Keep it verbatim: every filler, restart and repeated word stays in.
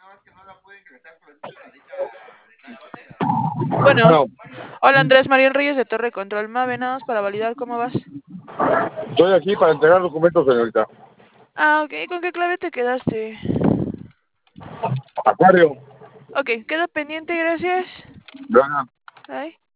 Bueno, No, hola Andrés María Reyes de Torre Control Mave, nada más para validar cómo vas. estoy aquí para entregar documentos, señorita. Ah, ok, ¿con qué clave te quedaste? Acuario. Ok, queda pendiente, gracias. Gana. Bye.